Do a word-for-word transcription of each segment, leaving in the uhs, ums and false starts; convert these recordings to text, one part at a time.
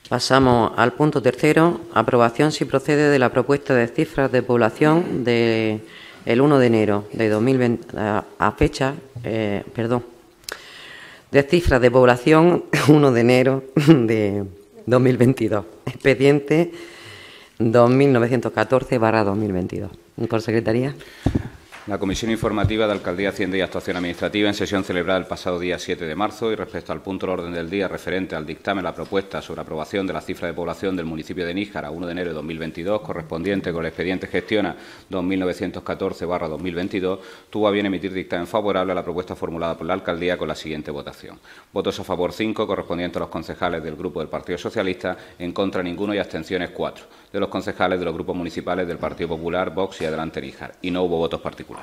Pasamos al punto tercero, aprobación si procede de la propuesta de cifras de población del uno de enero de dos mil veinte a, a fecha, eh, perdón, de cifras de población uno de enero de dos mil veintidós, expediente dos mil novecientos catorce barra dos mil veintidós. Por secretaría. La Comisión Informativa de Alcaldía, Hacienda y Actuación Administrativa, en sesión celebrada el pasado día siete de marzo y respecto al punto del orden del día referente al dictamen, la propuesta sobre aprobación de la cifra de población del municipio de Níjar a uno de enero de dos mil veintidós, correspondiente con el expediente Gestiona dos mil novecientos catorce barra dos mil veintidós, tuvo a bien emitir dictamen favorable a la propuesta formulada por la Alcaldía con la siguiente votación. Votos a favor cinco, correspondientes a los concejales del Grupo del Partido Socialista, en contra ninguno y abstenciones cuatro, de los concejales de los grupos municipales del Partido Popular, Vox y Adelante Níjar, y no hubo votos particulares.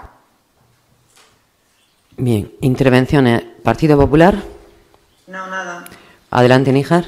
Bien, intervenciones. ¿Partido Popular? No, nada. Adelante, Níjar.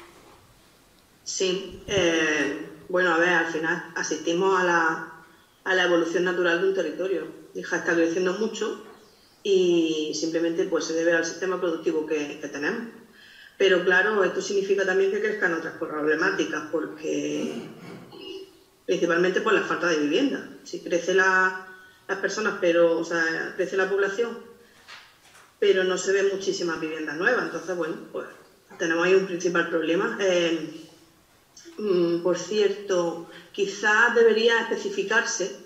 Sí, eh, bueno, a ver, al final asistimos a la, a la evolución natural de un territorio. Níjar está creciendo mucho y simplemente pues se debe al sistema productivo que, que tenemos. Pero claro, esto significa también que crezcan otras problemáticas, porque principalmente por la falta de vivienda. Si crece la, las personas, pero, o sea, crece la población, pero no se ven muchísimas viviendas nuevas. Entonces, bueno, pues tenemos ahí un principal problema. Eh, mm, por cierto, quizás debería especificarse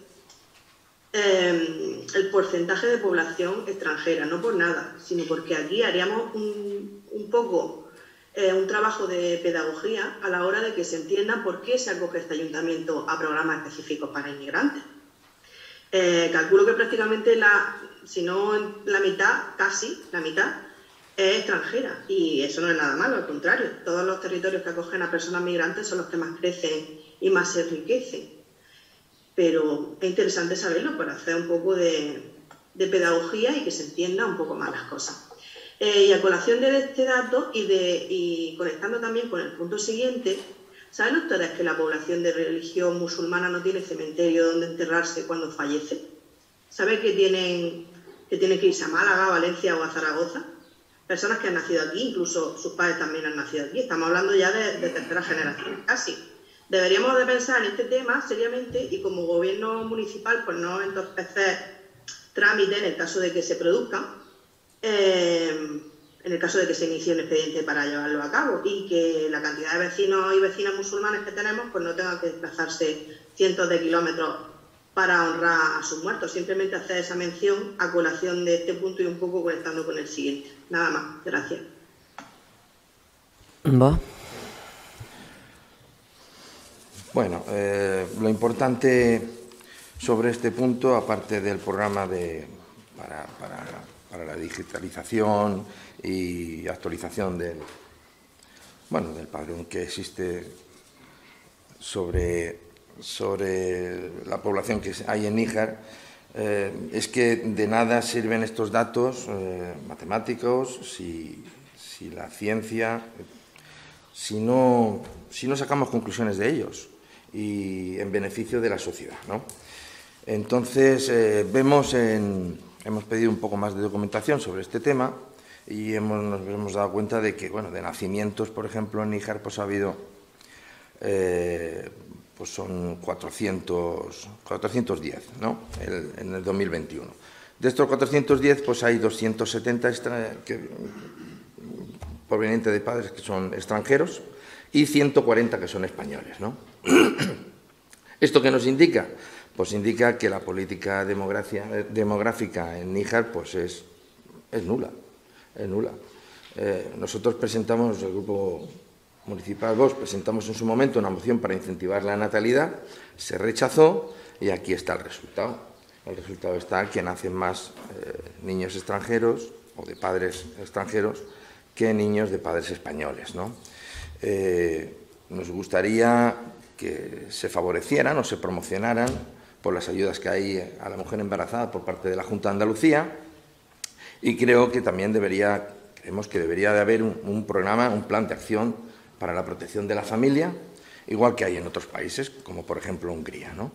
eh, el porcentaje de población extranjera, no por nada, sino porque aquí haríamos un, un poco eh, un trabajo de pedagogía a la hora de que se entienda por qué se acoge este ayuntamiento a programas específicos para inmigrantes. Eh, calculo que prácticamente la, si no la mitad, casi la mitad, es extranjera, y eso no es nada malo, al contrario, todos los territorios que acogen a personas migrantes son los que más crecen y más se enriquecen. Pero es interesante saberlo para hacer un poco de, de pedagogía y que se entienda un poco más las cosas. Eh, y a colación de este dato y, de, y conectando también con el punto siguiente, ¿saben ustedes que la población de religión musulmana no tiene cementerio donde enterrarse cuando fallece? ¿Saben que tienen, que tienen que irse a Málaga, a Valencia o a Zaragoza? Personas que han nacido aquí, incluso sus padres también han nacido aquí. Estamos hablando ya de, de tercera generación, casi. Deberíamos de pensar en este tema seriamente y como gobierno municipal pues no entorpecer trámite en el caso de que se produzcan, eh, en el caso de que se inicie un expediente para llevarlo a cabo y que la cantidad de vecinos y vecinas musulmanes que tenemos pues no tengan que desplazarse cientos de kilómetros para honrar a sus muertos. Simplemente hacer esa mención a colación de este punto y un poco conectando con el siguiente. Nada más. Gracias. ¿Vos? Bueno, eh, lo importante sobre este punto, aparte del programa de, para, para, para la digitalización y actualización del, bueno, del padrón que existe sobre, sobre la población que hay en Níjar, eh, es que de nada sirven estos datos eh, matemáticos si, si la ciencia, si no, si no sacamos conclusiones de ellos y en beneficio de la sociedad, ¿no? Entonces, eh, vemos en, hemos pedido un poco más de documentación sobre este tema y hemos, nos hemos dado cuenta de que, bueno, de nacimientos, por ejemplo, en Níjar, pues ha habido, eh, pues son cuatrocientos, cuatrocientos diez, ¿no? El, en el dos mil veintiuno. De estos cuatrocientos diez, pues hay doscientos setenta extra, que, provenientes de padres que son extranjeros y ciento cuarenta que son españoles, ¿no? ¿Esto qué nos indica? Pues indica que la política demográfica en Níjar pues es, es nula, es nula. Eh, nosotros presentamos, el Grupo Municipal Vox, presentamos en su momento una moción para incentivar la natalidad, se rechazó y aquí está el resultado. El resultado está que nacen más eh, niños extranjeros o de padres extranjeros que niños de padres españoles, ¿no? Eh, nos gustaría que se favorecieran o se promocionaran por las ayudas que hay a la mujer embarazada por parte de la Junta de Andalucía y creo que también debería, creemos que debería de haber un, un programa, un plan de acción para la protección de la familia, igual que hay en otros países, como por ejemplo Hungría, ¿no?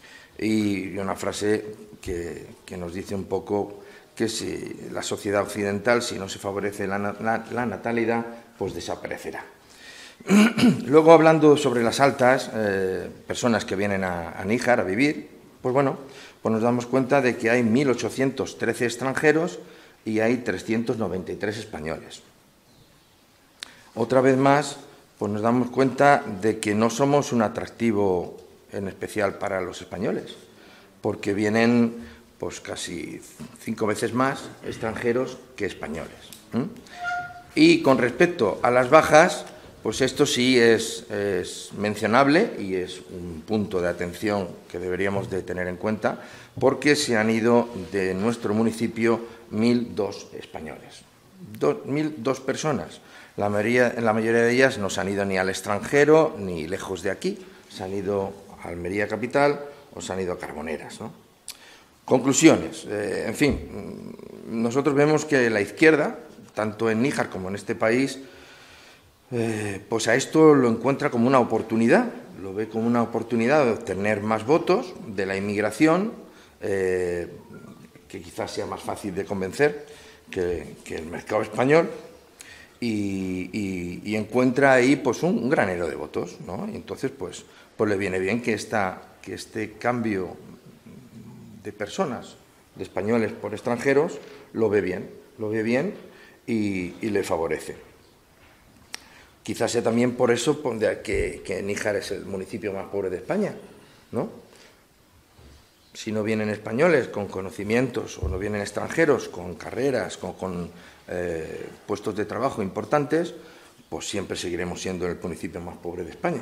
Y una frase que, que nos dice un poco que si la sociedad occidental, si no se favorece la, la, la natalidad, pues desaparecerá. Luego, hablando sobre las altas, eh, personas que vienen a, a Níjar a vivir, pues bueno, pues nos damos cuenta de que hay mil ochocientos trece extranjeros y hay trescientos noventa y tres españoles. Otra vez más, pues nos damos cuenta de que no somos un atractivo en especial para los españoles, porque vienen pues casi cinco veces más extranjeros que españoles. ¿Mm? Y con respecto a las bajas, pues esto sí es, es mencionable y es un punto de atención que deberíamos de tener en cuenta, porque se han ido de nuestro municipio mil dos españoles, mil dos personas. La mayoría, la mayoría de ellas no se han ido ni al extranjero ni lejos de aquí, se han ido a Almería capital o se han ido a Carboneras, ¿no? Conclusiones. Eh, en fin, nosotros vemos que la izquierda, tanto en Níjar como en este país, eh, pues a esto lo encuentra como una oportunidad, lo ve como una oportunidad de obtener más votos de la inmigración, eh, que quizás sea más fácil de convencer que, que el mercado español, y, y, y encuentra ahí pues un, un granero de votos, ¿no? Y entonces pues, pues le viene bien que, esta, que este cambio de personas, de españoles por extranjeros, lo ve bien, lo ve bien y, y le favorece. Quizás sea también por eso que, que Níjar es el municipio más pobre de España, ¿no? Si no vienen españoles con conocimientos o no vienen extranjeros con carreras, con, con eh, puestos de trabajo importantes, pues siempre seguiremos siendo el municipio más pobre de España.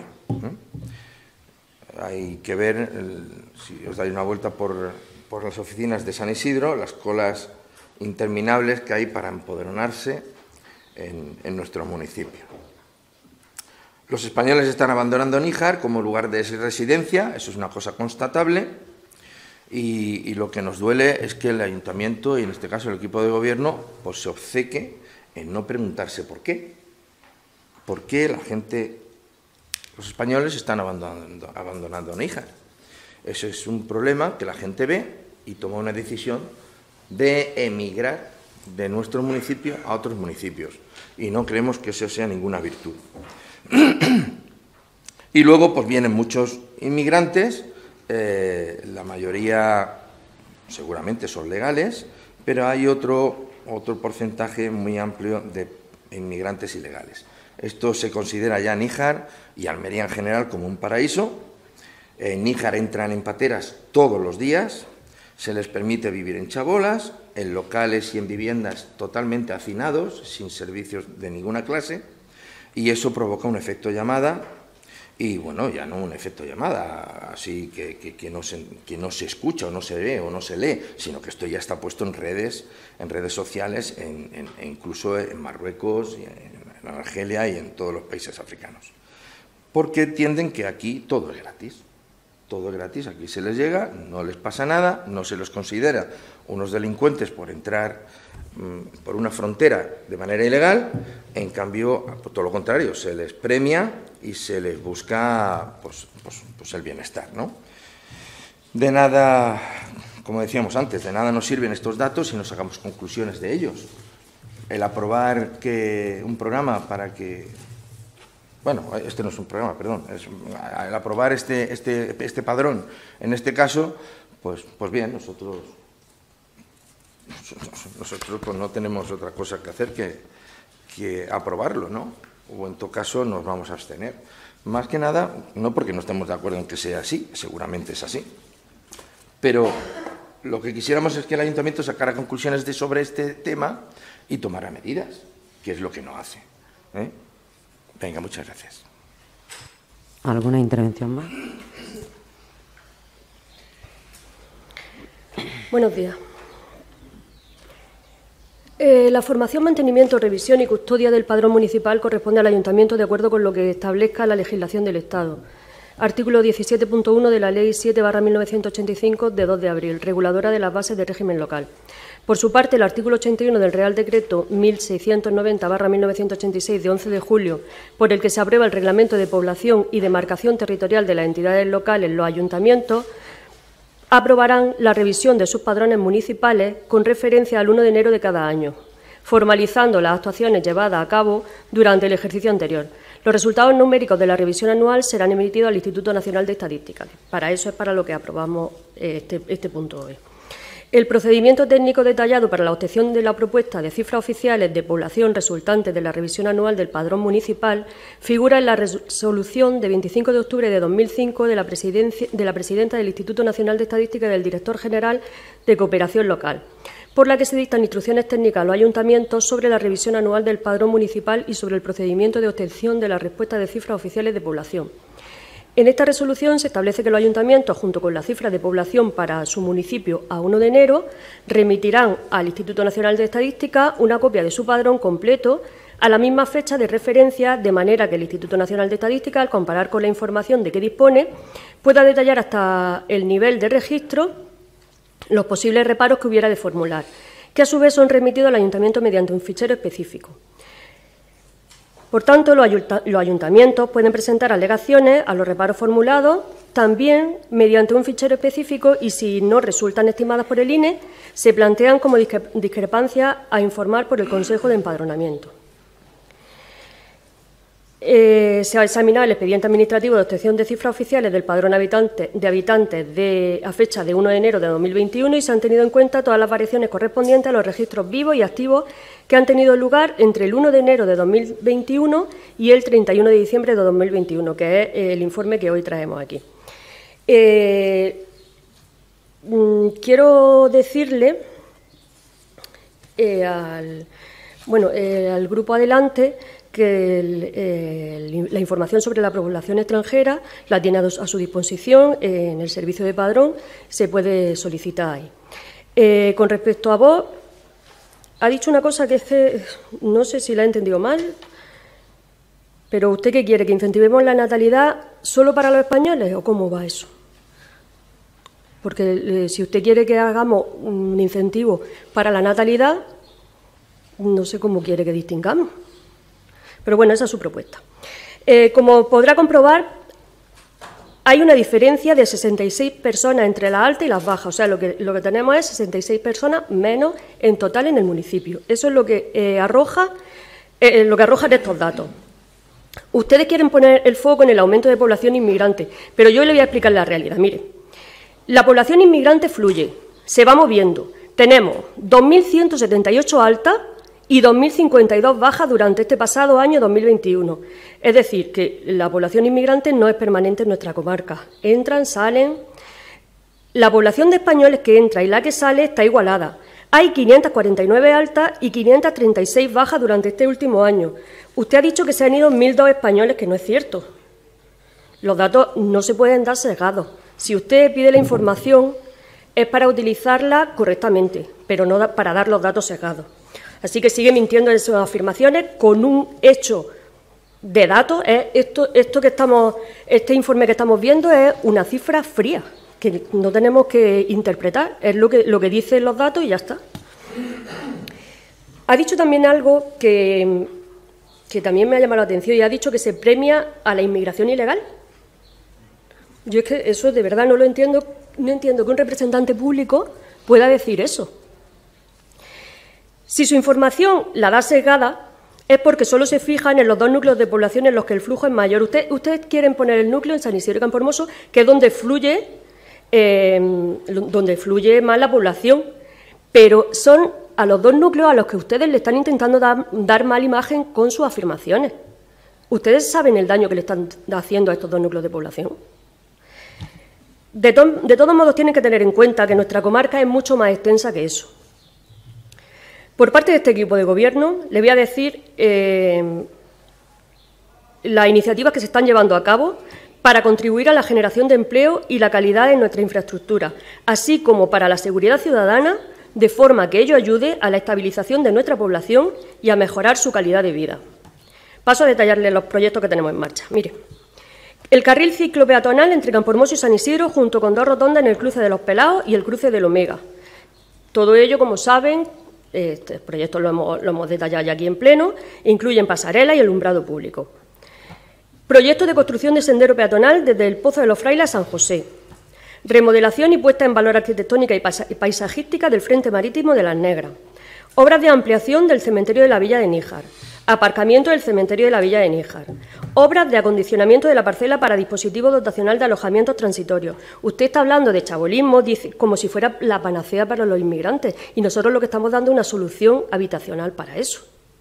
¿eh? Hay que ver, el, si os dais una vuelta por, por las oficinas de San Isidro, las colas interminables que hay para empadronarse en, en nuestro municipio. Los españoles están abandonando Níjar como lugar de residencia, eso es una cosa constatable, y, y lo que nos duele es que el ayuntamiento, y en este caso el equipo de gobierno, pues se obceque en no preguntarse por qué. ¿Por qué la gente, los españoles, están abandonando, abandonando Níjar? Eso es un problema que la gente ve y toma una decisión de emigrar de nuestro municipio a otros municipios, y no creemos que eso sea ninguna virtud. Y luego pues vienen muchos inmigrantes, eh, la mayoría seguramente son legales, pero hay otro, otro porcentaje muy amplio de inmigrantes ilegales. Esto se considera ya Níjar y Almería en general como un paraíso. En Níjar entran en pateras todos los días, se les permite vivir en chabolas, en locales y en viviendas totalmente hacinados, sin servicios de ninguna clase. Y eso provoca un efecto llamada, y bueno, ya no un efecto llamada, así que, que, que, no se, que no se escucha o no se ve o no se lee, sino que esto ya está puesto en redes, en redes sociales, en, en, e incluso en Marruecos, y en, en Argelia y en todos los países africanos. Porque entienden que aquí todo es gratis, todo es gratis, aquí se les llega, no les pasa nada, no se los considera unos delincuentes por entrar por una frontera de manera ilegal, en cambio, por todo lo contrario, se les premia y se les busca pues, pues, pues el bienestar, ¿no? De nada, como decíamos antes, de nada nos sirven estos datos si no sacamos conclusiones de ellos. El aprobar que un programa para que... Bueno, este no es un programa, perdón. Es, el aprobar este, este, este padrón, en este caso, pues, pues bien, nosotros... Nosotros pues, no tenemos otra cosa que hacer que, que aprobarlo, ¿no? O en todo caso nos vamos a abstener. Más que nada, no porque no estemos de acuerdo en que sea así, seguramente es así, pero lo que quisiéramos es que el ayuntamiento sacara conclusiones de sobre este tema y tomara medidas, que es lo que no hace. ¿eh? Venga, muchas gracias. ¿Alguna intervención más? Buenos días. Eh, la formación, mantenimiento, revisión y custodia del padrón municipal corresponde al Ayuntamiento de acuerdo con lo que establezca la legislación del Estado. Artículo diecisiete punto uno de la Ley siete barra mil novecientos ochenta y cinco de dos de abril, reguladora de las bases de régimen local. Por su parte, el artículo ochenta y uno del Real Decreto mil seiscientos noventa barra mil novecientos ochenta y seis de once de julio, por el que se aprueba el Reglamento de Población y Demarcación Territorial de las entidades locales, los ayuntamientos aprobarán la revisión de sus padrones municipales con referencia al uno de enero de cada año. formalizando las actuaciones llevadas a cabo durante el ejercicio anterior. Los resultados numéricos de la revisión anual serán emitidos al Instituto Nacional de Estadística. Para eso es para lo que aprobamos este, este punto hoy. El procedimiento técnico detallado para la obtención de la propuesta de cifras oficiales de población resultantes de la revisión anual del Padrón Municipal figura en la resolución de veinticinco de octubre de dos mil cinco de la, de la presidenta del Instituto Nacional de Estadística y del Director General de Cooperación Local, por la que se dictan instrucciones técnicas a los ayuntamientos sobre la revisión anual del Padrón Municipal y sobre el procedimiento de obtención de la respuesta de cifras oficiales de población. En esta resolución se establece que los ayuntamientos, junto con las cifras de población para su municipio a primero de enero, remitirán al Instituto Nacional de Estadística una copia de su padrón completo a la misma fecha de referencia, de manera que el Instituto Nacional de Estadística, al comparar con la información de que dispone, pueda detallar hasta el nivel de registro los posibles reparos que hubiera de formular, que a su vez son remitidos al ayuntamiento mediante un fichero específico. Por tanto, los ayuntamientos pueden presentar alegaciones a los reparos formulados también mediante un fichero específico y, si no resultan estimadas por el I N E, se plantean como discrepancias a informar por el Consejo de Empadronamiento. Eh, se ha examinado el expediente administrativo de obtención de cifras oficiales del padrón habitante, de habitantes de, a fecha de primero de enero de dos mil veintiuno y se han tenido en cuenta todas las variaciones correspondientes a los registros vivos y activos que han tenido lugar entre el primero de enero de dos mil veintiuno y el treinta y uno de diciembre de dos mil veintiuno, que es el informe que hoy traemos aquí. Eh, quiero decirle eh, al, bueno, eh, al grupo adelante que el, eh, la información sobre la población extranjera la tiene a su disposición eh, en el servicio de padrón, se puede solicitar ahí. Eh, con respecto a vos, ha dicho una cosa que es que no sé si la he entendido mal, pero ¿usted qué quiere? ¿Que incentivemos la natalidad solo para los españoles o cómo va eso? Porque eh, si usted quiere que hagamos un incentivo para la natalidad, no sé cómo quiere que distingamos. Pero bueno, esa es su propuesta. Eh, como podrá comprobar, hay una diferencia de sesenta y seis personas entre las altas y las bajas. O sea, lo que, lo que tenemos es sesenta y seis personas menos en total en el municipio. Eso es lo que, eh, arroja, eh, lo que arrojan estos datos. Ustedes quieren poner el foco en el aumento de población inmigrante, pero yo le voy a explicar la realidad. Mire, la población inmigrante fluye, se va moviendo. Tenemos dos mil ciento setenta y ocho altas y dos mil cincuenta y dos bajas durante este pasado año dos mil veintiuno. Es decir, que la población inmigrante no es permanente en nuestra comarca. Entran, salen. La población de españoles que entra y la que sale está igualada. Hay quinientas cuarenta y nueve altas y quinientas treinta y seis bajas durante este último año. Usted ha dicho que se han ido mil dos españoles, que no es cierto. Los datos no se pueden dar sesgados. Si usted pide la información es para utilizarla correctamente, pero no para dar los datos sesgados. Así que sigue mintiendo en sus afirmaciones con un hecho de datos. Es esto, esto que estamos, este informe que estamos viendo es una cifra fría, que no tenemos que interpretar, es lo que, lo que dicen los datos y ya está. Ha dicho también algo que, que también me ha llamado la atención y ha dicho que se premia a la inmigración ilegal. Yo es que eso de verdad no lo entiendo, no entiendo que un representante público pueda decir eso. Si su información la da sesgada, es porque solo se fijan en los dos núcleos de población en los que el flujo es mayor. Usted, ustedes quieren poner el núcleo en San Isidro y Campohermoso, que es donde fluye, eh, donde fluye más la población, pero son a los dos núcleos a los que ustedes le están intentando dar, dar mala imagen con sus afirmaciones. ¿Ustedes saben el daño que le están haciendo a estos dos núcleos de población? De, to de todos modos, tienen que tener en cuenta que nuestra comarca es mucho más extensa que eso. Por parte de este equipo de Gobierno, le voy a decir eh, las iniciativas que se están llevando a cabo para contribuir a la generación de empleo y la calidad de nuestra infraestructura, así como para la seguridad ciudadana, de forma que ello ayude a la estabilización de nuestra población y a mejorar su calidad de vida. Paso a detallarles los proyectos que tenemos en marcha. Mire, el carril ciclopeatonal entre Campohermoso y San Isidro, junto con dos rotondas en el cruce de Los Pelaos y el cruce del Omega. Todo ello, como saben, este proyecto lo hemos, lo hemos detallado ya aquí en pleno, incluyen pasarela y alumbrado público. Proyecto de construcción de sendero peatonal desde el Pozo de los Frailes a San José. Remodelación y puesta en valor arquitectónica y paisajística del Frente Marítimo de Las Negras. Obras de ampliación del cementerio de la Villa de Níjar. Aparcamiento del cementerio de la Villa de Níjar. Obras de acondicionamiento de la parcela para dispositivo dotacional de alojamientos transitorios. Usted está hablando de chabolismo dice, como si fuera la panacea para los inmigrantes, y nosotros lo que estamos dando es una solución habitacional para eso.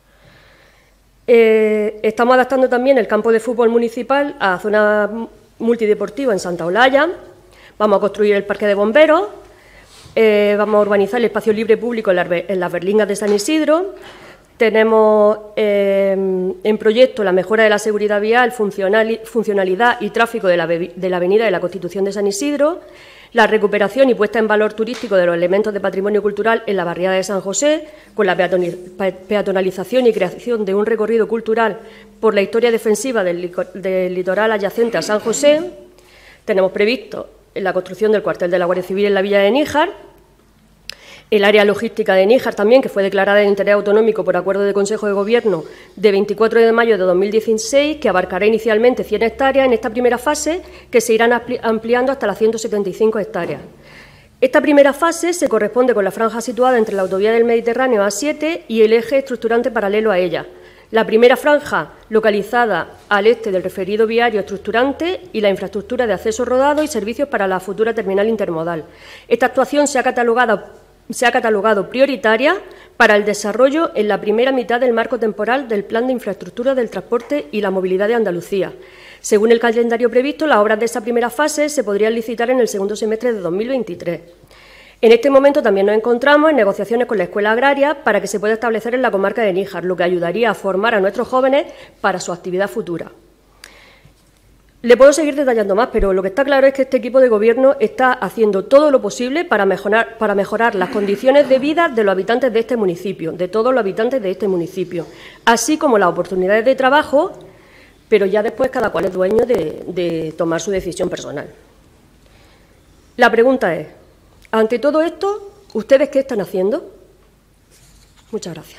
Eh, estamos adaptando también el campo de fútbol municipal a zona multideportiva en Santa Olalla. Vamos a construir el parque de bomberos. Eh, vamos a urbanizar el espacio libre público en, la, en las Berlingas de San Isidro. Tenemos eh, en proyecto la mejora de la seguridad vial, funcional, funcionalidad y tráfico de la, de la avenida de la Constitución de San Isidro, la recuperación y puesta en valor turístico de los elementos de patrimonio cultural en la barriada de San José, con la peatonalización y creación de un recorrido cultural por la historia defensiva del, del litoral adyacente a San José. Tenemos previsto la construcción del cuartel de la Guardia Civil en la Villa de Níjar, el área logística de Níjar también, que fue declarada de interés autonómico por acuerdo de Consejo de Gobierno de veinticuatro de mayo de dos mil dieciséis, que abarcará inicialmente cien hectáreas en esta primera fase, que se irán ampliando hasta las ciento setenta y cinco hectáreas. Esta primera fase se corresponde con la franja situada entre la autovía del Mediterráneo A siete y el eje estructurante paralelo a ella. La primera franja, localizada al este del referido viario estructurante, y la infraestructura de acceso rodado y servicios para la futura terminal intermodal. Esta actuación se ha catalogado se ha catalogado prioritaria para el desarrollo en la primera mitad del marco temporal del Plan de Infraestructura del Transporte y la Movilidad de Andalucía. Según el calendario previsto, las obras de esa primera fase se podrían licitar en el segundo semestre de dos mil veintitrés. En este momento también nos encontramos en negociaciones con la Escuela Agraria para que se pueda establecer en la comarca de Níjar, lo que ayudaría a formar a nuestros jóvenes para su actividad futura. Le puedo seguir detallando más, pero lo que está claro es que este equipo de Gobierno está haciendo todo lo posible para mejorar, para mejorar las condiciones de vida de los habitantes de este municipio, de todos los habitantes de este municipio, así como las oportunidades de trabajo, pero ya después cada cual es dueño de, de tomar su decisión personal. La pregunta es, ante todo esto, ¿ustedes qué están haciendo? Muchas gracias.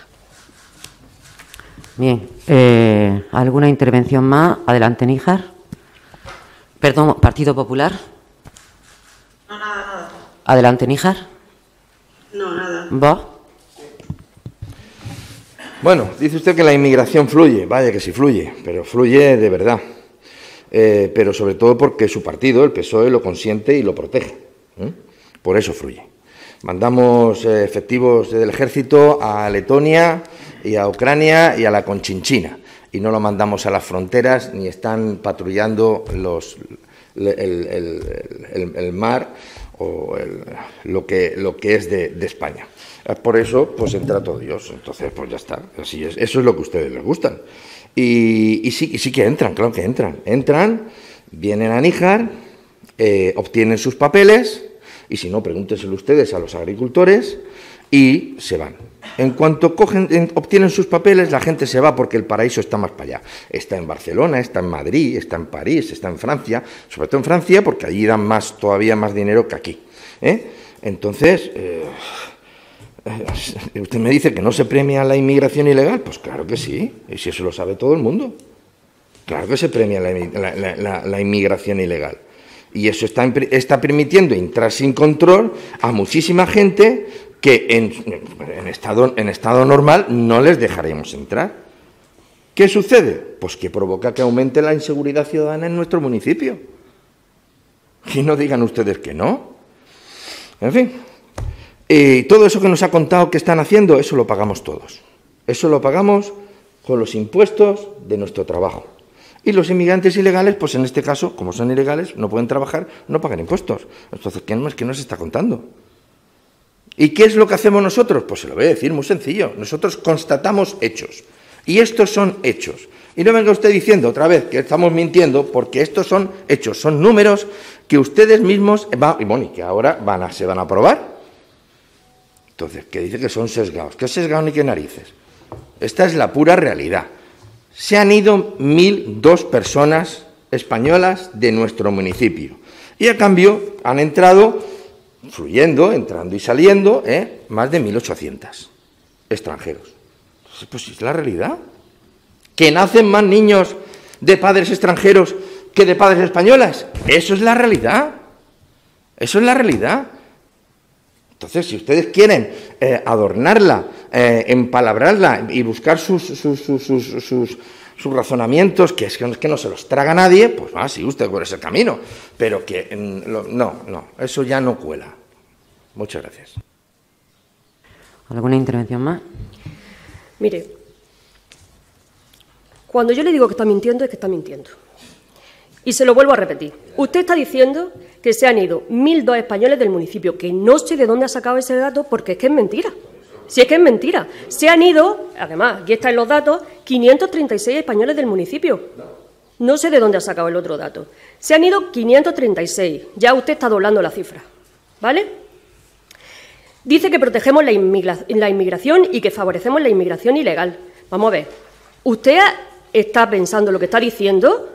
Bien, eh, ¿alguna intervención más? Adelante, Níjar. Perdón, Partido Popular. No, nada, nada. Adelante, Níjar. No, nada. ¿Vos? Bueno, dice usted que la inmigración fluye. Vaya que sí fluye, pero fluye de verdad. Eh, pero sobre todo porque su partido, el P S O E, lo consiente y lo protege. ¿eh? Por eso fluye. Mandamos eh, efectivos del Ejército a Letonia y a Ucrania y a la Conchinchina. Y no lo mandamos a las fronteras, ni están patrullando los, el, el, el, el mar o el, lo, que, lo que es de, de España. Por eso, pues entra todo Dios. Entonces, pues ya está. Así es. Eso es lo que a ustedes les gustan. Y, y, sí, y sí que entran, claro que entran. Entran, vienen a Níjar, eh, obtienen sus papeles, y si no, pregúntenselo ustedes a los agricultores, y se van. En cuanto cogen, en, obtienen sus papeles, la gente se va porque el paraíso está más para allá. Está en Barcelona, está en Madrid, está en París, está en Francia, sobre todo en Francia, porque allí dan más, todavía más dinero que aquí. ¿eh? Entonces, eh, eh, usted me dice que no se premia la inmigración ilegal. Pues claro que sí, y si eso lo sabe todo el mundo. Claro que se premia la, la, la, la inmigración ilegal. Y eso está, está permitiendo entrar sin control a muchísima gente que en, en, estado, en estado normal no les dejaremos entrar. ¿Qué sucede? Pues que provoca que aumente la inseguridad ciudadana en nuestro municipio. Y no digan ustedes que no. En fin, y todo eso que nos ha contado que están haciendo, eso lo pagamos todos. Eso lo pagamos con los impuestos de nuestro trabajo. Y los inmigrantes ilegales, pues en este caso, como son ilegales, no pueden trabajar, no pagan impuestos. Entonces, ¿qué más que nos está contando? ¿Y qué es lo que hacemos nosotros? Pues se lo voy a decir muy sencillo. Nosotros constatamos hechos. Y estos son hechos. Y no venga usted diciendo otra vez que estamos mintiendo, porque estos son hechos, son números que ustedes mismos van, y bueno, y que ahora van a, se van a aprobar. Entonces, ¿qué dice que son sesgados? ¿Qué sesgados ni qué narices? Esta es la pura realidad. Se han ido mil dos personas españolas de nuestro municipio. Y a cambio han entrado, fluyendo, entrando y saliendo, ¿eh? más de mil ochocientos extranjeros. Entonces, pues es la realidad. ¿Que nacen más niños de padres extranjeros que de padres españolas? Eso es la realidad. Eso es la realidad. Entonces, si ustedes quieren eh, adornarla, eh, empalabrarla y buscar sus, sus, sus, sus, sus, sus razonamientos, que es que, que no se los traga nadie, pues ah, sí, usted por ese camino. Pero que mm, lo, no, no, eso ya no cuela. Muchas gracias. ¿Alguna intervención más? Mire, cuando yo le digo que está mintiendo, es que está mintiendo. Y se lo vuelvo a repetir. Usted está diciendo que se han ido mil dos españoles del municipio, que no sé de dónde ha sacado ese dato, porque es que es mentira. Si es que es mentira. Se han ido, además, aquí están los datos, quinientos treinta y seis españoles del municipio. No sé de dónde ha sacado el otro dato. Se han ido quinientos treinta y seis. Ya usted está doblando la cifra. ¿Vale? Dice que protegemos la, inmigra la inmigración y que favorecemos la inmigración ilegal. Vamos a ver. ¿Usted está pensando lo que está diciendo?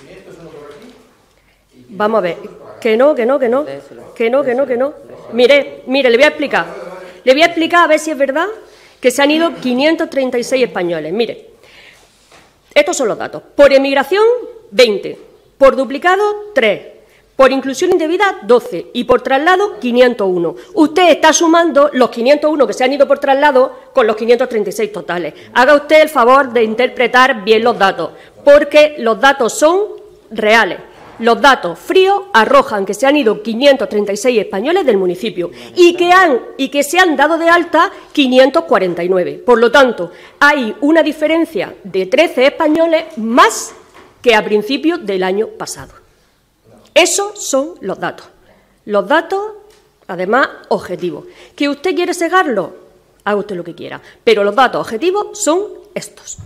Vamos a ver. Que no, que no, que no. Que no, que no, que no. Mire, mire, le voy a explicar. Le voy a explicar a ver si es verdad que se han ido quinientos treinta y seis españoles. Mire, estos son los datos. Por emigración, veinte. Por duplicado, tres. Por inclusión indebida, doce. Y por traslado, quinientos uno. Usted está sumando los quinientos uno que se han ido por traslado con los quinientos treinta y seis totales. Haga usted el favor de interpretar bien los datos, porque los datos son reales. Los datos fríos arrojan que se han ido quinientos treinta y seis españoles del municipio y que, han, y que se han dado de alta quinientos cuarenta y nueve. Por lo tanto, hay una diferencia de trece españoles más que a principios del año pasado. Esos son los datos. Los datos, además, objetivos. ¿Que usted quiere cegarlo? Haga usted lo que quiera. Pero los datos objetivos son estos.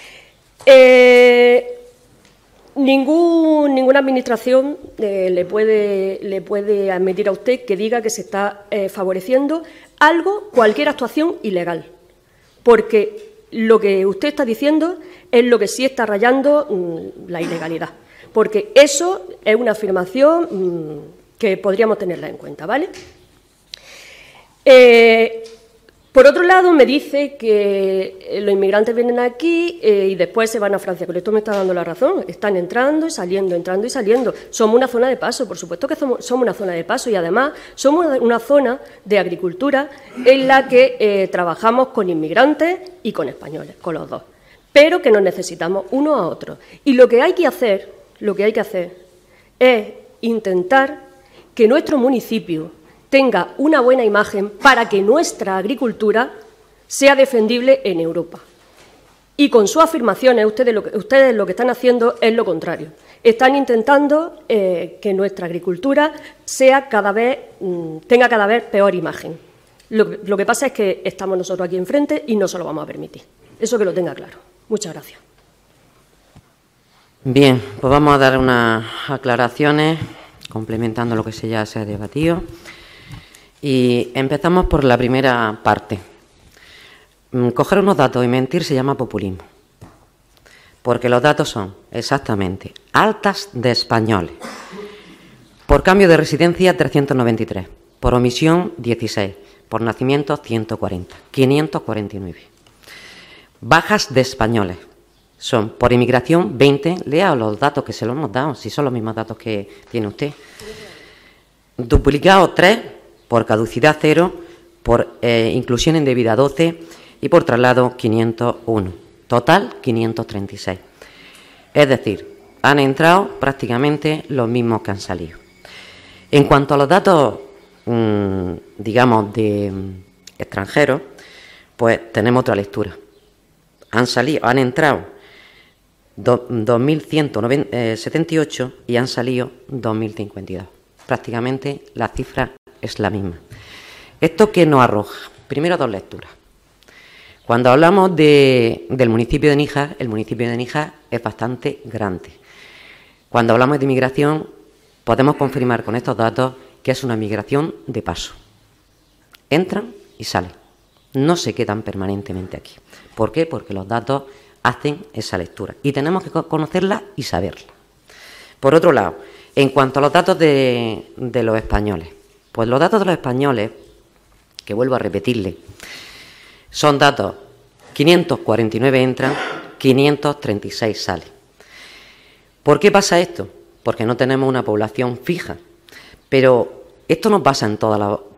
Eh... Ningún, ninguna administración eh, le, puede, le puede admitir a usted que diga que se está eh, favoreciendo algo, cualquier actuación ilegal, porque lo que usted está diciendo es lo que sí está rayando mmm, la ilegalidad, porque eso es una afirmación mmm, que podríamos tenerla en cuenta, ¿vale? Eh, Por otro lado, me dice que los inmigrantes vienen aquí eh, y después se van a Francia. Con esto me está dando la razón. Están entrando y saliendo, entrando y saliendo. Somos una zona de paso, por supuesto que somos, somos una zona de paso y además somos una zona de agricultura en la que eh, trabajamos con inmigrantes y con españoles, con los dos. Pero que nos necesitamos unos a otros. Y lo que hay que hacer, lo que hay que hacer es intentar que nuestro municipio tenga una buena imagen para que nuestra agricultura sea defendible en Europa. Y con sus afirmaciones, ustedes lo que, ustedes lo que están haciendo es lo contrario. Están intentando eh, que nuestra agricultura sea cada vez, mmm, tenga cada vez peor imagen. Lo, lo que pasa es que estamos nosotros aquí enfrente y no se lo vamos a permitir. Eso que lo tenga claro. Muchas gracias. Bien, pues vamos a dar unas aclaraciones, complementando lo que se ya se ha debatido. Y empezamos por la primera parte. Coger unos datos y mentir se llama populismo, porque los datos son exactamente altas de españoles. Por cambio de residencia, trescientos noventa y tres. Por omisión, dieciséis. Por nacimiento, ciento cuarenta. quinientos cuarenta y nueve. Bajas de españoles. Son por inmigración, veinte. Lea los datos que se los hemos dado, si son los mismos datos que tiene usted. Duplicado, tres. Por caducidad, cero, por eh, inclusión indebida, doce, y por traslado, quinientos uno. Total, quinientos treinta y seis. Es decir, han entrado prácticamente los mismos que han salido. En cuanto a los datos, mmm, digamos, de mmm, extranjeros, pues tenemos otra lectura. Han salido, han entrado dos mil ciento setenta y ocho y han salido dos mil cincuenta y dos. Prácticamente la cifra es la misma. ¿Esto qué nos arroja? Primero, dos lecturas. Cuando hablamos de, del municipio de Níjar, el municipio de Níjar es bastante grande. Cuando hablamos de inmigración, podemos confirmar con estos datos que es una migración de paso. Entran y salen. No se quedan permanentemente aquí. ¿Por qué? Porque los datos hacen esa lectura y tenemos que conocerla y saberla. Por otro lado, en cuanto a los datos de, de los españoles, pues los datos de los españoles, que vuelvo a repetirle, son datos quinientos cuarenta y nueve entran, quinientos treinta y seis salen. ¿Por qué pasa esto? Porque no tenemos una población fija. Pero esto no pasa en toda la,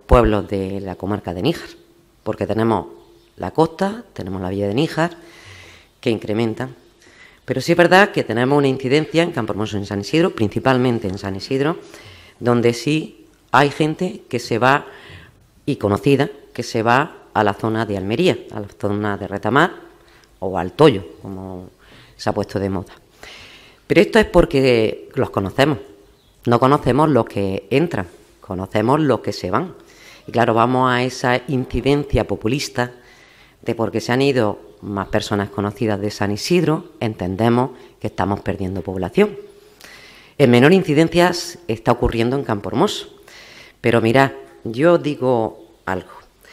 pueblos de la comarca de Níjar, porque tenemos la costa, tenemos la villa de Níjar, que incrementan. Pero sí es verdad que tenemos una incidencia en Campohermoso y en San Isidro, principalmente en San Isidro, donde sí hay gente que se va, y conocida, que se va a la zona de Almería, a la zona de Retamar o al Toyo, como se ha puesto de moda. Pero esto es porque los conocemos, no conocemos los que entran, conocemos los que se van. Y claro, vamos a esa incidencia populista de porque se han ido más personas conocidas de San Isidro, entendemos que estamos perdiendo población. En menor incidencia está ocurriendo en Campohermoso. Pero mirad, yo digo algo.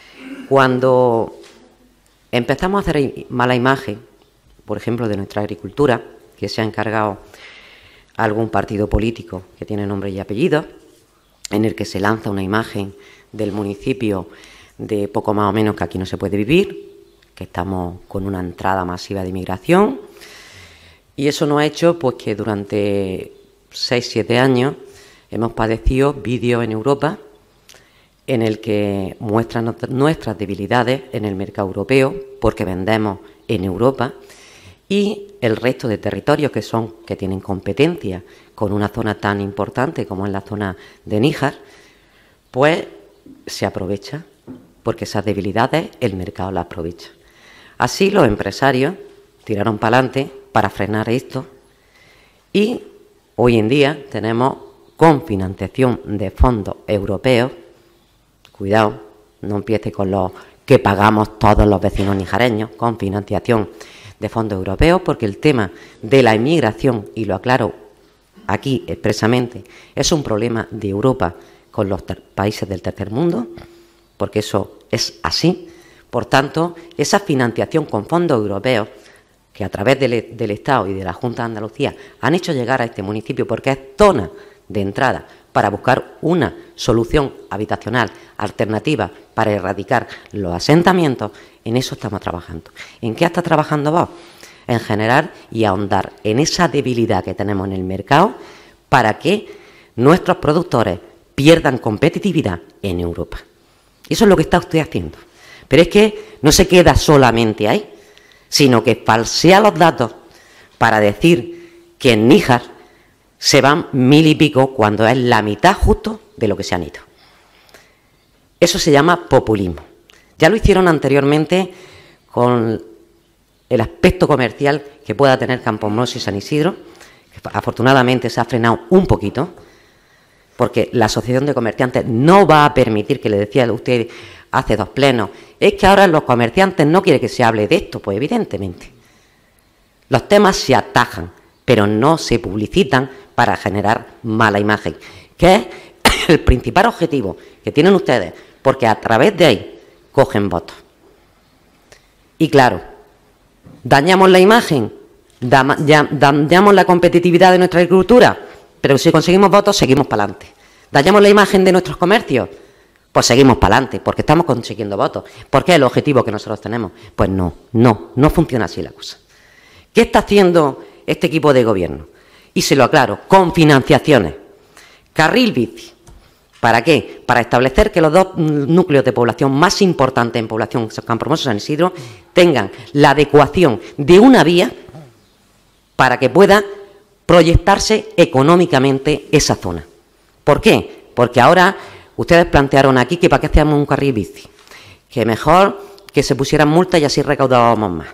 Cuando empezamos a hacer mala imagen, por ejemplo, de nuestra agricultura, que se ha encargado algún partido político que tiene nombre y apellido, en el que se lanza una imagen del municipio de poco más o menos que aquí no se puede vivir, que estamos con una entrada masiva de inmigración, y eso nos ha hecho pues que durante seis, siete años hemos padecido vídeos en Europa en el que muestran nuestras debilidades en el mercado europeo, porque vendemos en Europa, y el resto de territorios que son que tienen competencia con una zona tan importante como es la zona de Níjar, pues se aprovecha, porque esas debilidades el mercado las aprovecha. Así los empresarios tiraron para adelante para frenar esto, y hoy en día tenemos con financiación de fondos europeos, cuidado, no empiece con los que pagamos todos los vecinos nijareños, con financiación de fondos europeos, porque el tema de la inmigración, y lo aclaro aquí expresamente, es un problema de Europa con los países del tercer mundo, porque eso es así. Por tanto, esa financiación con fondos europeos, que a través del, del Estado y de la Junta de Andalucía han hecho llegar a este municipio, porque es zona de entrada para buscar una solución habitacional alternativa para erradicar los asentamientos, en eso estamos trabajando. ¿En qué está trabajando vos? En generar y ahondar en esa debilidad que tenemos en el mercado para que nuestros productores pierdan competitividad en Europa. Eso es lo que está usted haciendo. Pero es que no se queda solamente ahí, sino que falsea los datos para decir que en Níjar se van mil y pico cuando es la mitad justo de lo que se han ido. Eso se llama populismo. Ya lo hicieron anteriormente con el aspecto comercial que pueda tener Campohermoso y San Isidro, que afortunadamente se ha frenado un poquito, porque la Asociación de Comerciantes no va a permitir, que le decía a usted hace dos plenos, es que ahora los comerciantes no quieren que se hable de esto, pues evidentemente. Los temas se atajan, pero no se publicitan para generar mala imagen, que es el principal objetivo que tienen ustedes, porque a través de ahí cogen votos. Y claro, dañamos la imagen, dañamos la competitividad de nuestra agricultura, pero si conseguimos votos seguimos para adelante. Dañamos la imagen de nuestros comercios, pues seguimos para adelante, porque estamos consiguiendo votos. ¿Por qué es el objetivo que nosotros tenemos? Pues no, no, no funciona así la cosa. ¿Qué está haciendo este equipo de gobierno? Y se lo aclaro, con financiaciones. Carril bici. ¿Para qué? Para establecer que los dos núcleos de población más importantes en población, Campohermoso y San Isidro, tengan la adecuación de una vía para que pueda proyectarse económicamente esa zona. ¿Por qué? Porque ahora ustedes plantearon aquí que para qué hacíamos un carril bici, que mejor que se pusieran multas y así recaudábamos más.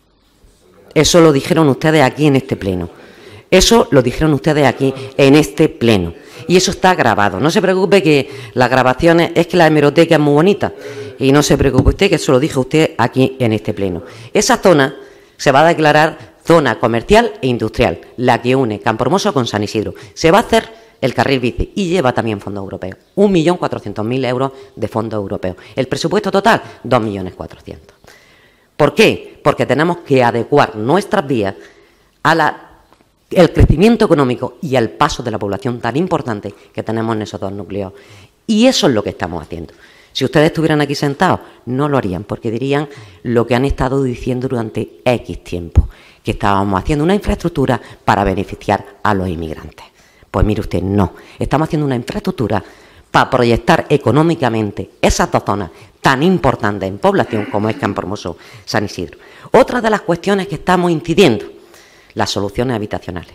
Eso lo dijeron ustedes aquí en este pleno. Eso lo dijeron ustedes aquí en este pleno. Y eso está grabado. No se preocupe que las grabaciones, es que la hemeroteca es muy bonita. Y no se preocupe usted que eso lo dijo usted aquí en este pleno. Esa zona se va a declarar zona comercial e industrial, la que une Campohermoso con San Isidro. Se va a hacer el carril bici y lleva también fondos europeos. un millón cuatrocientos mil euros de fondos europeos. El presupuesto total, dos millones cuatrocientos mil. ¿Por qué? Porque tenemos que adecuar nuestras vías a la el crecimiento económico y al paso de la población tan importante que tenemos en esos dos núcleos. Y eso es lo que estamos haciendo. Si ustedes estuvieran aquí sentados, no lo harían, porque dirían lo que han estado diciendo durante X tiempo, que estábamos haciendo una infraestructura para beneficiar a los inmigrantes. Pues mire usted, no. Estamos haciendo una infraestructura para proyectar económicamente esas dos zonas tan importantes en población como es Campohermoso, San Isidro. Otra de las cuestiones que estamos incidiendo, las soluciones habitacionales,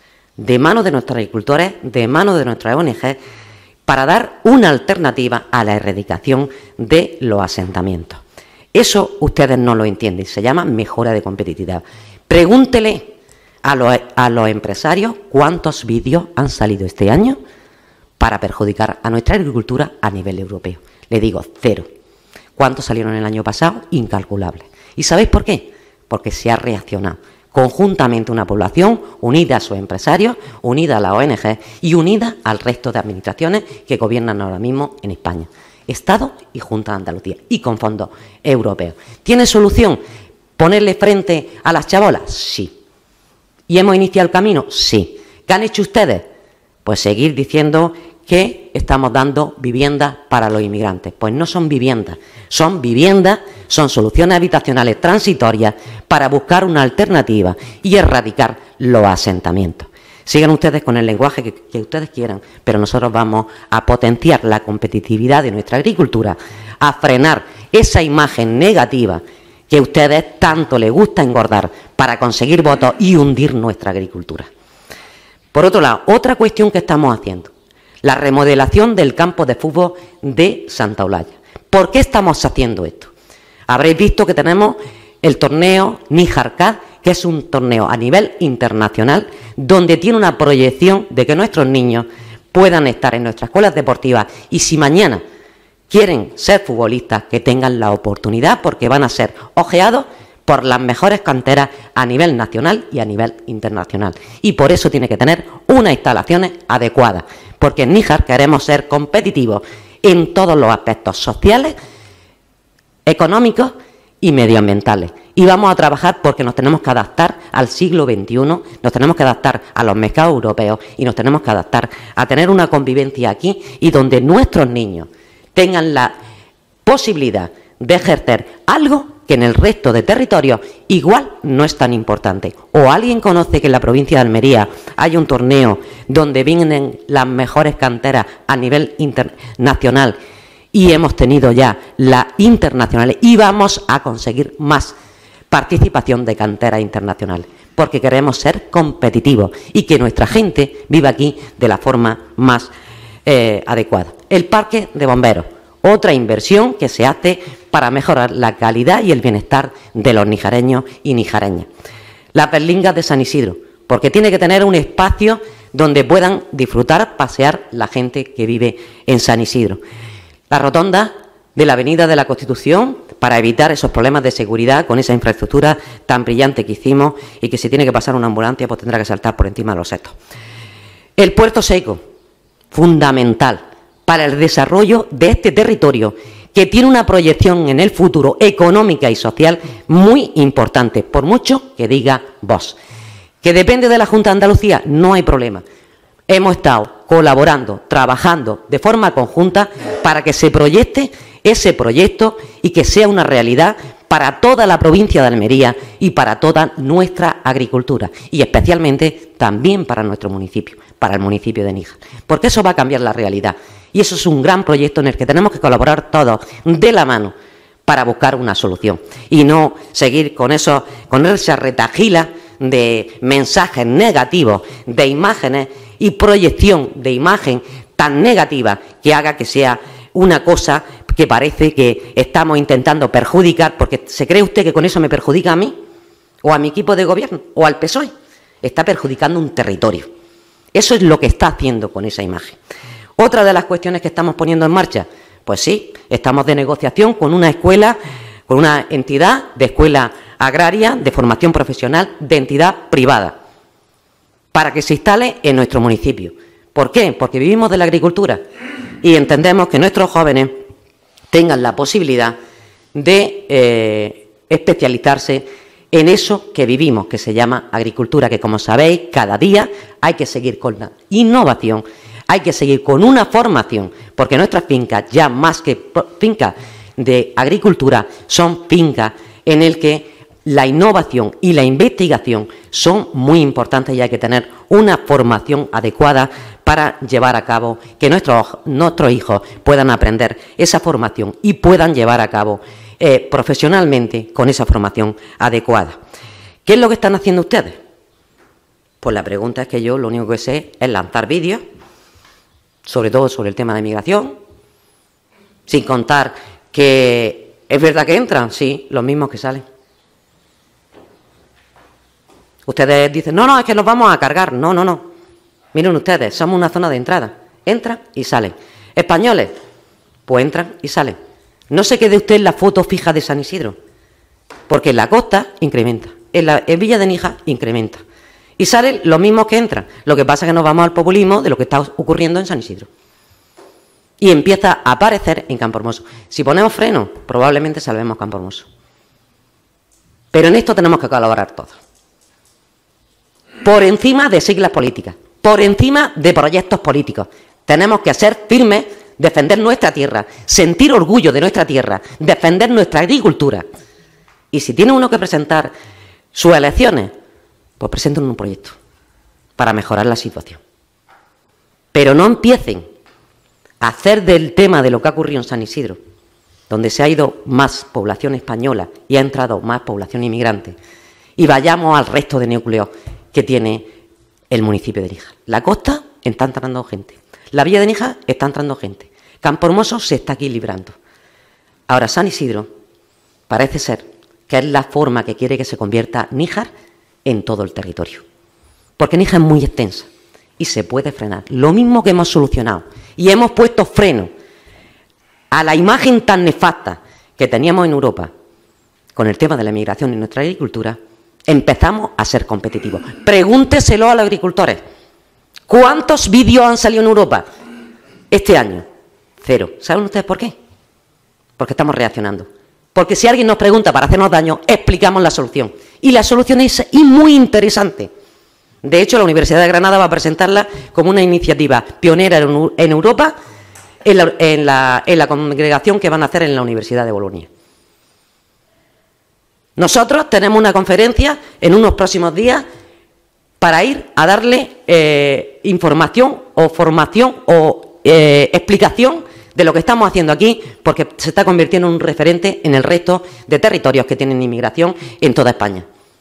de mano de nuestros agricultores, de mano de nuestras O N G, para dar una alternativa a la erradicación de los asentamientos. Eso ustedes no lo entienden, se llama mejora de competitividad. Pregúntele a los, a los empresarios cuántos vídeos han salido este año para perjudicar a nuestra agricultura a nivel europeo. Le digo, cero. ¿Cuántos salieron el año pasado? Incalculables. ¿Y sabéis por qué? Porque se ha reaccionado conjuntamente una población unida a sus empresarios, unida a la O N G y unida al resto de administraciones que gobiernan ahora mismo en España. Estado y Junta de Andalucía, y con fondos europeos. ¿Tiene solución ponerle frente a las chabolas? Sí. ¿Y hemos iniciado el camino? Sí. ¿Qué han hecho ustedes? Pues seguir diciendo que estamos dando viviendas para los inmigrantes. Pues no son viviendas, son viviendas, son soluciones habitacionales transitorias para buscar una alternativa y erradicar los asentamientos. Sigan ustedes con el lenguaje que, que ustedes quieran, pero nosotros vamos a potenciar la competitividad de nuestra agricultura, a frenar esa imagen negativa que a ustedes tanto les gusta engordar para conseguir votos y hundir nuestra agricultura. Por otro lado, otra cuestión que estamos haciendo, la remodelación del campo de fútbol de Santa Olalla. ¿Por qué estamos haciendo esto? Habréis visto que tenemos el torneo Níjar Cup, que es un torneo a nivel internacional, donde tiene una proyección de que nuestros niños puedan estar en nuestras escuelas deportivas y si mañana quieren ser futbolistas, que tengan la oportunidad, porque van a ser ojeados por las mejores canteras a nivel nacional y a nivel internacional. Y por eso tiene que tener unas instalaciones adecuadas, porque en Níjar queremos ser competitivos en todos los aspectos sociales, económicos y medioambientales. Y vamos a trabajar porque nos tenemos que adaptar al siglo veintiuno, nos tenemos que adaptar a los mercados europeos y nos tenemos que adaptar a tener una convivencia aquí y donde nuestros niños tengan la posibilidad de ejercer algo que en el resto de territorios igual no es tan importante. ¿O alguien conoce que en la provincia de Almería hay un torneo donde vienen las mejores canteras a nivel internacional y hemos tenido ya las internacionales y vamos a conseguir más participación de canteras internacionales? Porque queremos ser competitivos y que nuestra gente viva aquí de la forma más eh, adecuada. El parque de bomberos, otra inversión que se hace para mejorar la calidad y el bienestar de los nijareños y nijareñas. Las berlingas de San Isidro, porque tiene que tener un espacio donde puedan disfrutar, pasear la gente que vive en San Isidro. La rotonda de la Avenida de la Constitución, para evitar esos problemas de seguridad con esa infraestructura tan brillante que hicimos y que si tiene que pasar una ambulancia pues tendrá que saltar por encima de los setos. El puerto seco, fundamental para el desarrollo de este territorio, que tiene una proyección en el futuro económica y social muy importante, por mucho que diga vos. ¿Que depende de la Junta de Andalucía? No hay problema. Hemos estado colaborando, trabajando de forma conjunta para que se proyecte ese proyecto y que sea una realidad para toda la provincia de Almería y para toda nuestra agricultura y especialmente también para nuestro municipio, para el municipio de Níjar, porque eso va a cambiar la realidad y eso es un gran proyecto en el que tenemos que colaborar todos de la mano para buscar una solución y no seguir con eso, con esa retahíla de mensajes negativos, de imágenes y proyección de imagen tan negativa que haga que sea una cosa que parece que estamos intentando perjudicar, porque ¿se cree usted que con eso me perjudica a mí o a mi equipo de gobierno o al P S O E? Está perjudicando un territorio. Eso es lo que está haciendo con esa imagen. Otra de las cuestiones que estamos poniendo en marcha, pues sí, estamos de negociación con una escuela, con una entidad de escuela agraria, de formación profesional, de entidad privada, para que se instale en nuestro municipio. ¿Por qué? Porque vivimos de la agricultura y entendemos que nuestros jóvenes tengan la posibilidad de eh, especializarse en eso que vivimos, que se llama agricultura, que como sabéis, cada día hay que seguir con la innovación, hay que seguir con una formación, porque nuestras fincas, ya más que fincas de agricultura, son fincas en el que la innovación y la investigación son muy importantes y hay que tener una formación adecuada para llevar a cabo que nuestros, nuestros hijos puedan aprender esa formación y puedan llevar a cabo eh, profesionalmente con esa formación adecuada. ¿Qué es lo que están haciendo ustedes? Pues la pregunta es que yo lo único que sé es lanzar vídeos, sobre todo sobre el tema de migración, sin contar que es verdad que entran, sí, los mismos que salen. Ustedes dicen, no, no, es que nos vamos a cargar. No, no, no. Miren ustedes, somos una zona de entrada. Entran y salen. Españoles, pues entran y salen. No se quede usted en la foto fija de San Isidro, porque en la costa incrementa, en, la, en Villa de Níjar incrementa. Y salen los mismos que entran. Lo que pasa es que nos vamos al populismo de lo que está ocurriendo en San Isidro. Y empieza a aparecer en Campo Hermoso. Si ponemos freno, probablemente salvemos Campo Hermoso. Pero en esto tenemos que colaborar todos. Por encima de siglas políticas, por encima de proyectos políticos. Tenemos que ser firmes, defender nuestra tierra, sentir orgullo de nuestra tierra, defender nuestra agricultura. Y si tiene uno que presentar sus elecciones, pues presenten un proyecto para mejorar la situación. Pero no empiecen a hacer del tema de lo que ha ocurrido en San Isidro, donde se ha ido más población española y ha entrado más población inmigrante, y vayamos al resto de núcleos que tiene el municipio de Níjar. La costa está entrando gente, la Villa de Níjar está entrando gente, Campo Hermoso se está equilibrando. Ahora San Isidro parece ser que es la forma que quiere que se convierta Níjar en todo el territorio, porque Níjar es muy extensa y se puede frenar. Lo mismo que hemos solucionado y hemos puesto freno a la imagen tan nefasta que teníamos en Europa con el tema de la migración y nuestra agricultura, empezamos a ser competitivos. Pregúnteselo a los agricultores. ¿Cuántos vídeos han salido en Europa este año? Cero. ¿Saben ustedes por qué? Porque estamos reaccionando. Porque si alguien nos pregunta para hacernos daño, explicamos la solución. Y la solución es muy interesante. De hecho, la Universidad de Granada va a presentarla como una iniciativa pionera en Europa en la, en la, en la congregación que van a hacer en la Universidad de Bolonia. Nosotros tenemos una conferencia en unos próximos días para ir a darle eh, información o formación o eh, explicación de lo que estamos haciendo aquí, porque se está convirtiendo en un referente en el resto de territorios que tienen inmigración en toda España.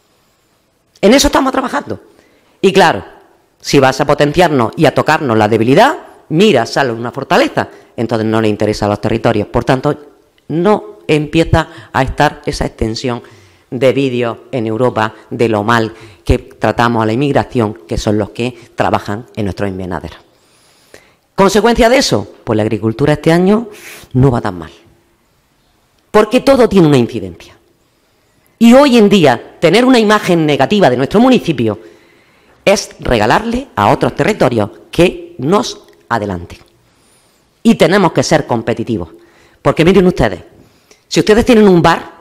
En eso estamos trabajando. Y claro, si vas a potenciarnos y a tocarnos la debilidad, mira, sale una fortaleza, entonces no le interesa a los territorios. Por tanto, no empieza a estar esa extensión de vídeos en Europa de lo mal que tratamos a la inmigración, que son los que trabajan en nuestros invernaderos. ¿Consecuencia de eso? Pues la agricultura este año no va tan mal, porque todo tiene una incidencia. Y hoy en día, tener una imagen negativa de nuestro municipio es regalarle a otros territorios que nos adelanten. Y tenemos que ser competitivos, porque miren ustedes, si ustedes tienen un bar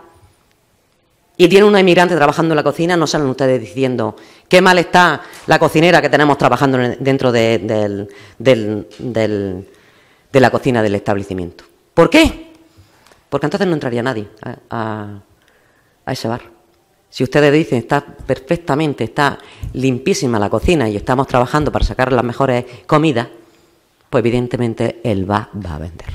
y tienen una inmigrante trabajando en la cocina, no salen ustedes diciendo qué mal está la cocinera que tenemos trabajando dentro de, del, del, del, de la cocina del establecimiento. ¿Por qué? Porque entonces no entraría nadie a, a, a ese bar. Si ustedes dicen está perfectamente, está limpísima la cocina y estamos trabajando para sacar las mejores comidas, pues evidentemente el bar va a vender.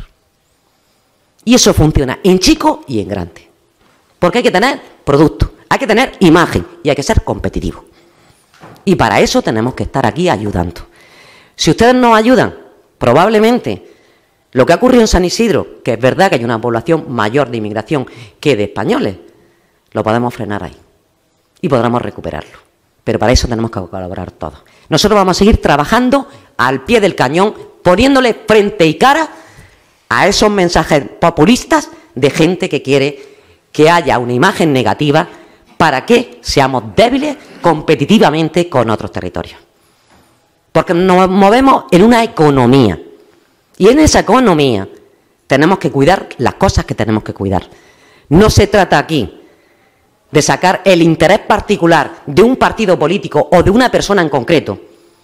Y eso funciona en chico y en grande. Porque hay que tener producto, hay que tener imagen y hay que ser competitivo. Y para eso tenemos que estar aquí ayudando. Si ustedes nos ayudan, probablemente lo que ha ocurrido en San Isidro, que es verdad que hay una población mayor de inmigración que de españoles, lo podemos frenar ahí y podremos recuperarlo. Pero para eso tenemos que colaborar todos. Nosotros vamos a seguir trabajando al pie del cañón, poniéndole frente y cara a esos mensajes populistas de gente que quiere que haya una imagen negativa para que seamos débiles competitivamente con otros territorios. Porque nos movemos en una economía y en esa economía tenemos que cuidar las cosas que tenemos que cuidar. No se trata aquí de sacar el interés particular de un partido político o de una persona en concreto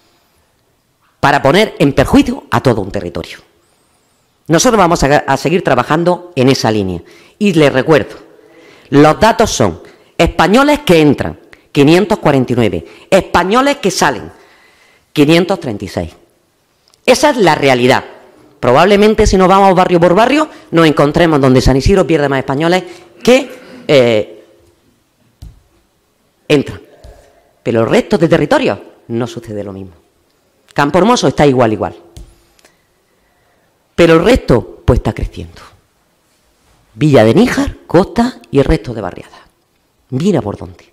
para poner en perjuicio a todo un territorio. Nosotros vamos a, a seguir trabajando en esa línea. Y les recuerdo, los datos son españoles que entran, quinientos cuarenta y nueve, españoles que salen, quinientos treinta y seis. Esa es la realidad. Probablemente si nos vamos barrio por barrio nos encontremos donde San Isidro pierde más españoles que eh, entran. Pero el resto de territorios no sucede lo mismo. Campohermoso está igual, igual. Pero el resto, pues está creciendo. Villa de Níjar, Costa y el resto de barriadas. Mira por dónde.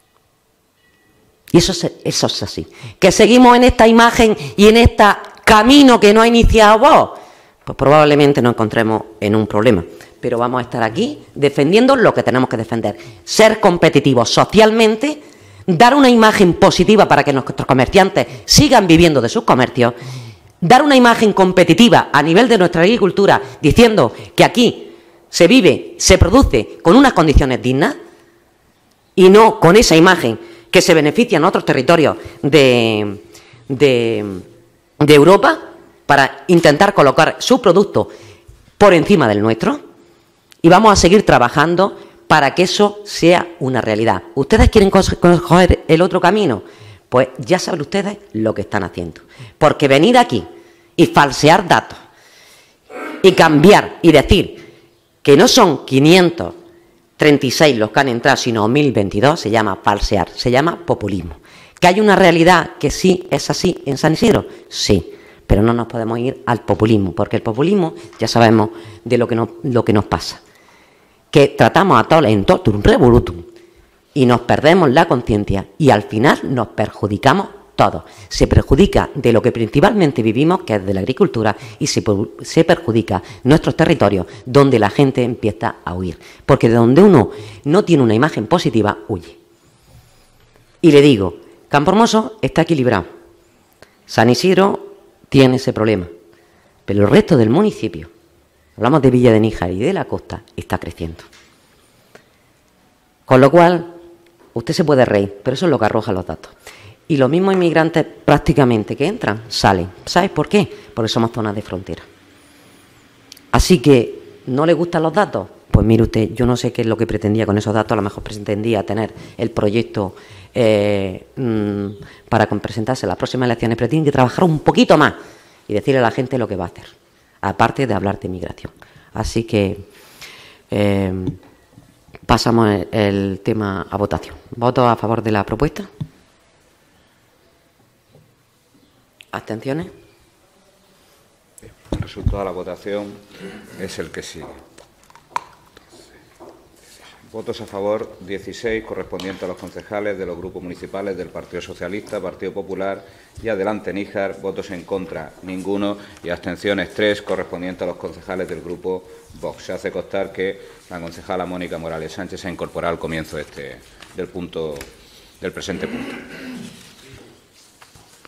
Y eso es, eso es así. Que seguimos en esta imagen y en este camino que no ha iniciado vos, pues probablemente nos encontremos en un problema. Pero vamos a estar aquí defendiendo lo que tenemos que defender. Ser competitivos socialmente, dar una imagen positiva para que nuestros comerciantes sigan viviendo de sus comercios, dar una imagen competitiva a nivel de nuestra agricultura, diciendo que aquí se vive, se produce con unas condiciones dignas y no con esa imagen que se benefician otros territorios de, de, de Europa para intentar colocar su producto por encima del nuestro. Y vamos a seguir trabajando para que eso sea una realidad. ¿Ustedes quieren coger el otro camino? Pues ya saben ustedes lo que están haciendo. Porque venir aquí y falsear datos y cambiar y decir que no son quinientos treinta y seis los que han entrado, sino mil veintidós, se llama falsear, se llama populismo. ¿Que hay una realidad que sí es así en San Isidro? Sí, pero no nos podemos ir al populismo, porque el populismo ya sabemos de lo que nos, lo que nos pasa. Que tratamos a todos en totum revolutum y nos perdemos la conciencia y al final nos perjudicamos todos. Se perjudica de lo que principalmente vivimos, que es de la agricultura, y se, se perjudica nuestros territorios, donde la gente empieza a huir. Porque de donde uno no tiene una imagen positiva, huye. Y le digo, Campohermoso está equilibrado. San Isidro tiene ese problema. Pero el resto del municipio, hablamos de Villa de Níjar y de la Costa, está creciendo. Con lo cual, usted se puede reír, pero eso es lo que arrojan los datos. Y los mismos inmigrantes prácticamente que entran, salen. ¿Sabes por qué? Porque somos zonas de frontera. Así que, ¿no le gustan los datos? Pues mire usted, yo no sé qué es lo que pretendía con esos datos. A lo mejor pretendía tener el proyecto eh, mmm, para presentarse en las próximas elecciones, pero tienen que trabajar un poquito más y decirle a la gente lo que va a hacer, aparte de hablar de migración. Así que eh, pasamos el, el tema a votación. ¿Votos a favor de la propuesta? ¿Abstenciones? El resultado de la votación es el que sigue. Votos a favor, dieciséis, correspondientes a los concejales de los grupos municipales del Partido Socialista, Partido Popular y Adelante Níjar. Votos en contra, ninguno. Y abstenciones, tres, correspondientes a los concejales del grupo Vox. Se hace constar que la concejala Mónica Morales Sánchez se ha incorporado al comienzo de este, del, punto, del presente punto.